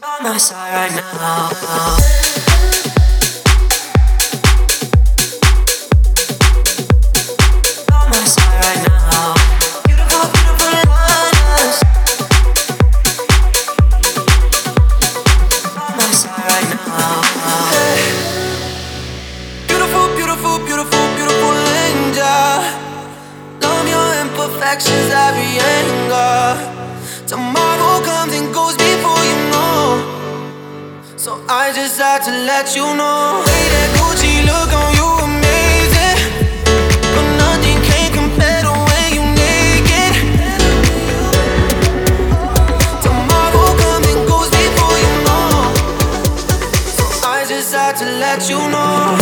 by my side right now. By my side right now. Beautiful, beautiful honest. By my side right now. Beautiful, beautiful, beautiful, beautiful angel. Love your imperfections, every anger. Tomorrow comes and goes before you know. So I just had to let you know. Hey, that Gucci look on you amazing, but nothing can compare to when you naked. Tomorrow comes and goes before you know. So I just had to let you know.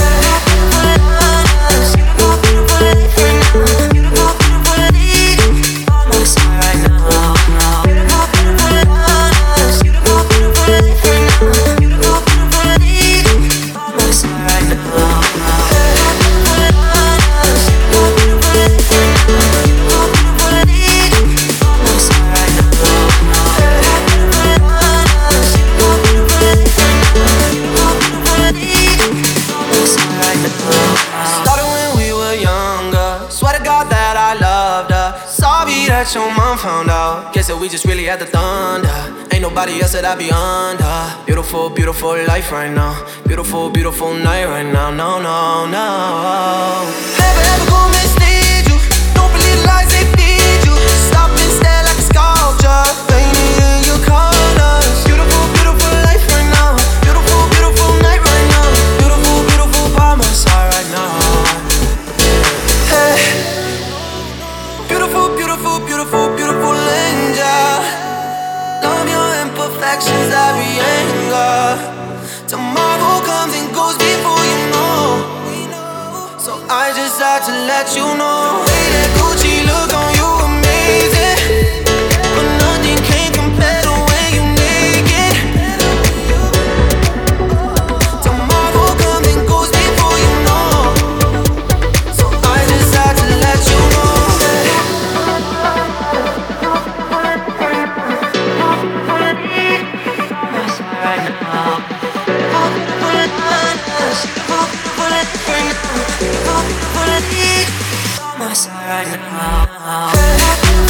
That your mom found out. Guess that we just really had the thunder. Ain't nobody else that I be under. Beautiful, beautiful life right now. Beautiful, beautiful night right now. No, no, no. Never ever go mislead you. Don't believe the lies they feed you. Stop and stare like a sculpture, painted in your colors. Beautiful, beautiful life right now. Beautiful, beautiful night right now. Beautiful, beautiful by my side right now. Hey. Beautiful, beautiful, beautiful, beautiful angel. Love your imperfections, every anger. Tomorrow comes and goes before you know. So I just had to let you know. Hey, that Gucci look on you amazing, but nothing can compare to when you naked. Tomorrow comes and goes before you know. So I just had to let you know. My side right now.